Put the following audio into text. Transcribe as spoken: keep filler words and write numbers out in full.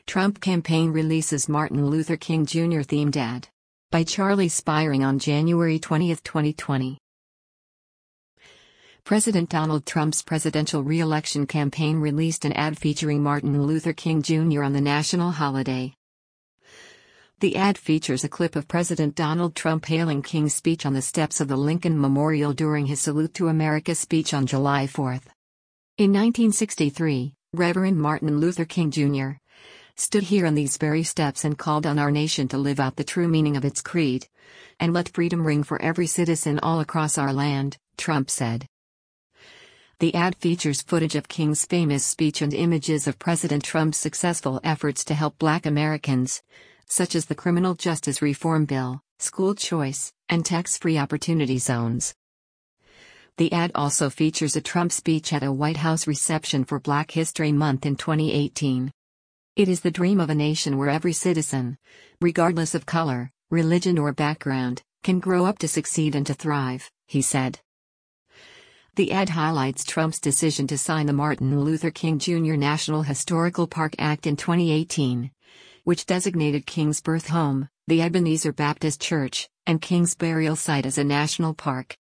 Trump campaign releases Martin Luther King Junior themed ad. By Charlie Spiring on January twentieth, twenty twenty. President Donald Trump's presidential re-election campaign released an ad featuring Martin Luther King Junior on the national holiday. The ad features a clip of President Donald Trump hailing King's speech on the steps of the Lincoln Memorial during his Salute to America speech on July fourth. In nineteen sixty-three, Reverend Martin Luther King Junior stood here on these very steps and called on our nation to live out the true meaning of its creed, and let freedom ring for every citizen all across our land, Trump said. The ad features footage of King's famous speech and images of President Trump's successful efforts to help Black Americans, such as the criminal justice reform bill, school choice, and tax-free opportunity zones. The ad also features a Trump speech at a White House reception for Black History Month in twenty eighteen. It is the dream of a nation where every citizen, regardless of color, religion or background, can grow up to succeed and to thrive, he said. The ad highlights Trump's decision to sign the Martin Luther King Junior National Historical Park Act in twenty eighteen, which designated King's birth home, the Ebenezer Baptist Church, and King's burial site as a national park.